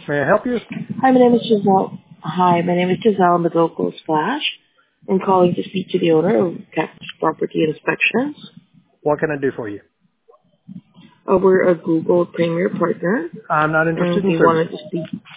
May I help you? Hi, my name is Giselle. Hi, my name is Giselle. I'm with Local Splash. I'm calling to speak to the owner of Cactus Property Inspections. What can I do for you? We're a Google Premier partner, I'm not and interested in we wanted services. to speak.